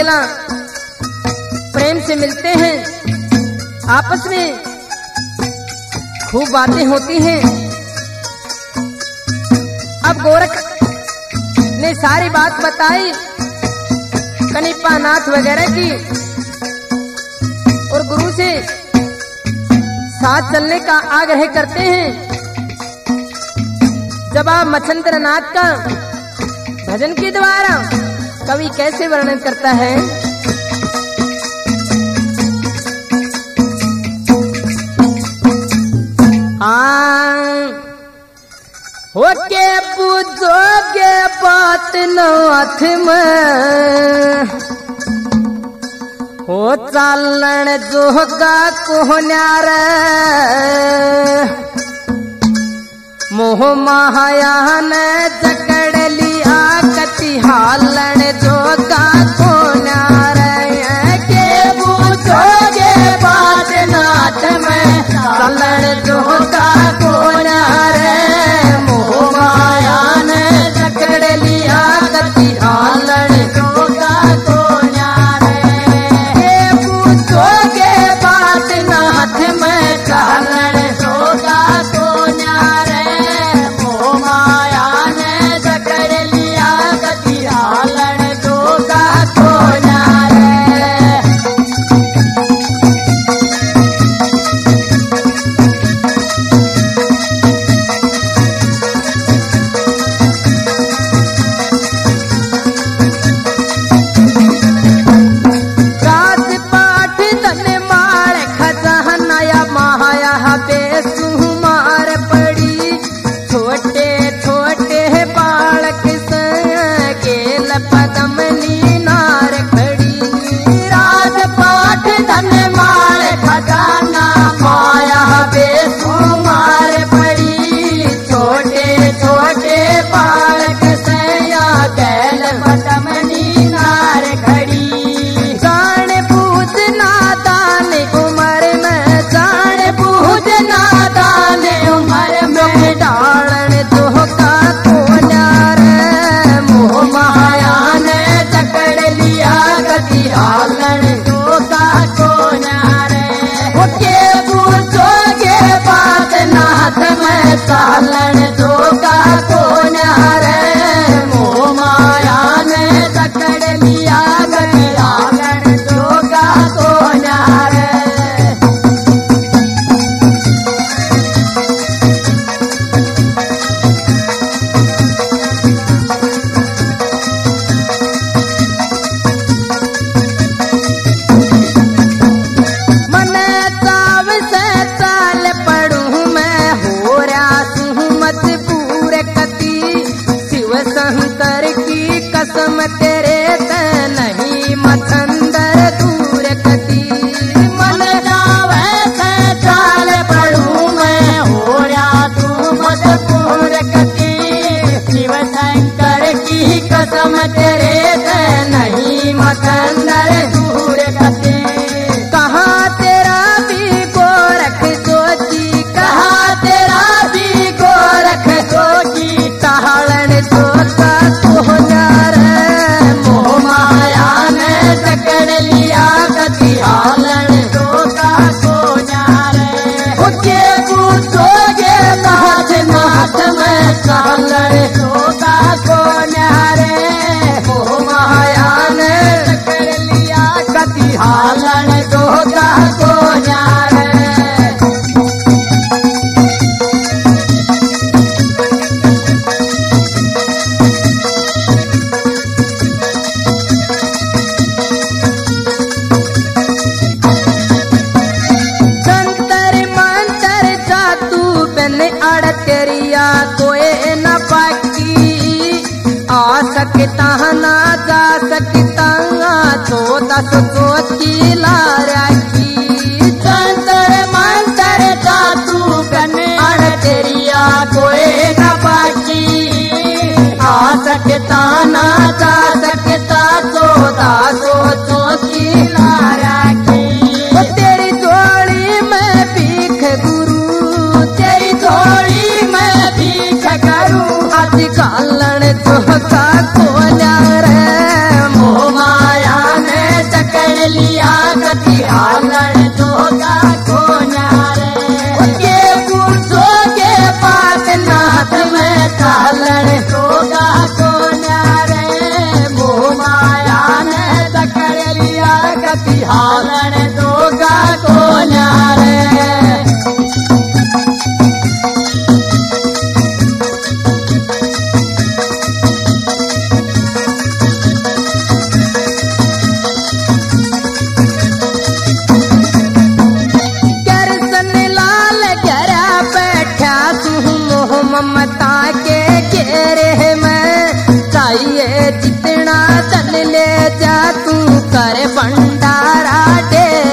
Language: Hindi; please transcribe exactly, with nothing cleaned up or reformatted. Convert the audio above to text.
बेला प्रेम से मिलते हैं, आपस में खूब बातें होती हैं। अब गोरख ने सारी बात बताई कनिपा नाथ वगैरह की और गुरु से साथ चलने का आग्रह करते हैं। जब आप मच्छिंद्र नाथ का भजन के द्वारा कवि कैसे वर्णन करता है। हाँ हो के पूछोगे बात नाथ में, हो चालन जोगा कोहन्यार मोह माया ने जकड़ लिया कति हालन जोगा कोहन्यार के पूछोगे बात नाथ में, चालन जोगा कोहन्यार मोह माया ने जकड़ लिया कति हालन जोगा कोहन्यार के पूछोगे बात नाथ में, चालन जोगा कोहन्यार मोह माया ने जकड़ लिया कति हालन जोगा कोहन्यार। बेसुमार पड़ी छोटे छोटे बालक गेल पदम नीनार खड़ी, राजपाट धन माल खजाना माया बेसुमार पड़ी छोटे छोटे बालक सया गेल पदम नीनार खड़ी। जान बूझ नादान उमर में, जान बूझ नादान उमर में डालन धोखा कोहन्यार मोह माया ने जकड़ लिया कति हालन धोखा कोहन्यार। के पूछोगे बात नाथ में, चालन धोखा कोहन्यार मोह माया ने जकड़ लिया कति हालन धोखा कोहन्यार। शंकर की कसम तेरे ते नहीं मच्छिंदर दूर कती, मन जावे से चाल पढ़ू मैं हो रहा तू मजबूर कती। शिव शंकर की कसम तेरे ते नहीं मच्छिंदर दूर कती। कहाँ तेरा भी गोरख जोगी, कहाँ तेरा भी गोरख जोगी, टहलन जोगा कोहन्यार मोह माया ने जकड़ लिया कति हालन जोगा कोहन्यार। के पूछोगे नाथ नाथ में, चालन जोगा कोहन्यार मोह माया ने जकड़ लिया कति हालन जोगा कोहन्यार। अड़तेरिया कोई न बाकी आ सकता ना जा सकता चौदह सौ चौथी लाराखी। जंतर मंतर जातू बन अड़तेरिया कोई न बाकी आ सकता ना जा सकता चौदह सौ चौथी लाराखी। तेरी जोड़ी में भीख गुरु, तेरी जोड़ी में भीख करूं आज कालन जोगा कोहन्यार मोह माया ने लिया कति हालण दोगा को न्यारे के पूछो के बात नाथ में कालण दोगा को न्यारे मोह माया ने पकड़ लिया कति हालण दोगा को न्यारे ममता के घेरे में चाहिए जितना चल ले जा तू कर भंडारा डेरे